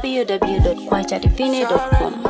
www.kwajadivine.com.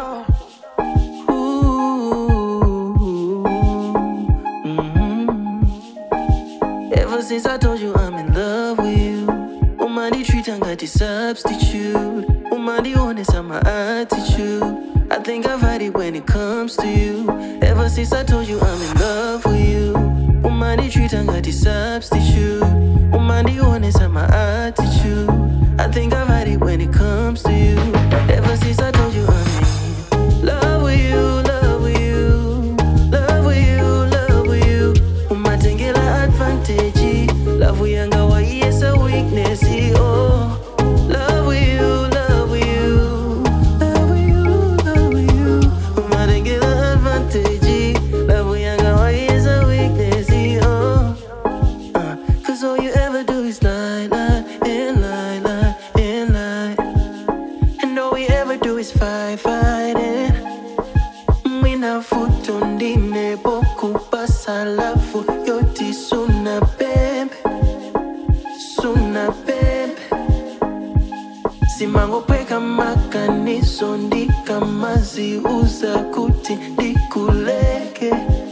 Ever since I told you I'm in love with you, Umani treat and got the substitute. Umani honest on my attitude. I think I've had it when it comes to you. Ever since I told you I'm in love with you, Umani treat and got the substitute. Umani honest on my attitude. I think I've had it when it comes to you. Ever since I told you I'm in love with you, love with you, love with you, love with you. Umatengela advantage, love with younger, why yes a weakness, oh. Love with you, love with you, love with you, love with you. Umatengela advantage, love with younger, why yes a weakness, oh. Cause all you ever do is lie, lie, and lie, lie, and lie. And all we ever do is fight, fight, and Mina futo ndine boku pasalafu yoti suna bembe, suna bembe. Simango peka makaniso ndika mazi uza kuti ndikuleke,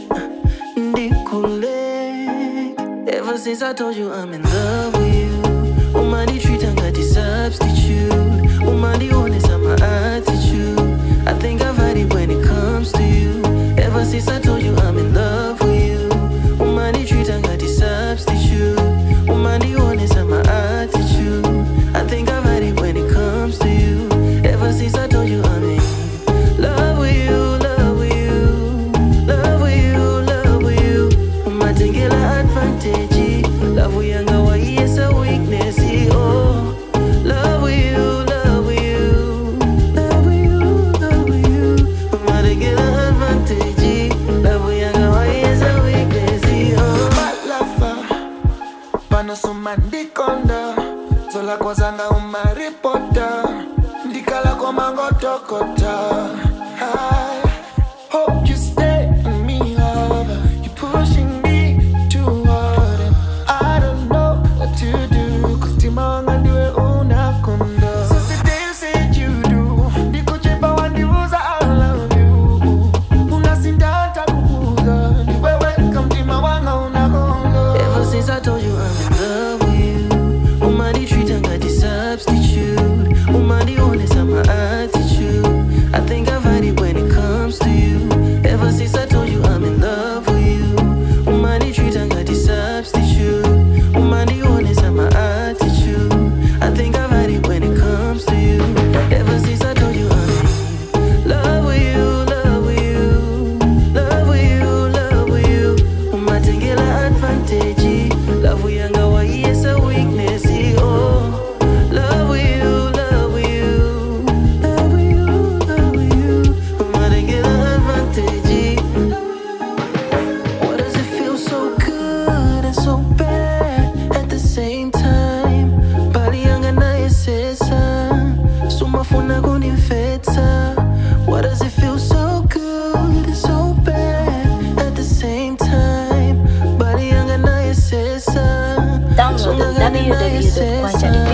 ndikuleke. Ever since I told you I'm in love with you, Umani treat and got the substitute. Umani honest on my attitude. I think I've had it when it comes to you. Ever since I told you I'm in love with you, Umani treat and got the substitute. Umani honest on my attitude. I think I've had it when it comes to you. Ever since I told you I'm in love with you, love with you, love with you, love with you. Umatengela advantage, love with younger, why yes a weakness, oh. Love with you, love with you, love with you, love with you. Umatengela advantage, love with younger, why yes a weakness, oh. Malafa, pano sumandikonda, zola kwa zanga umaripota, ndikala kwa mangotokota. I hope you stay in me, love. You're pushing me too hard, and I don't know what to do, cause timanga ndiwe unakonda. Since the day you said you do, ndikuchipa wandiuza I love you. Unasindata kukuza, ndiwewe kamtima wanga unakonda. Ever since I told you I'm in love with you, Umani treat and got the substitute. Umani honest on my attitude. I think I've had it when it comes to you. Ever since I told you I'm in love with you, Umani treat and got the substitute. Umani honest on my attitude. I think I've had it when it comes to you. Ever since I told you I'm in love with you, love with you, love with you, love with you. Umatengela advantage, love with younger, why yes a weakness, oh. Love with you, love with you, love with you, love with you. Umatengela advantage. Why does it feel so good and so bad at the same time? Bali yanga na yesesa, sumafuna kunifeta. Why does it feel so good and so bad at the same time? Bali yanga na yesesa, Download www.kwajadivine.com.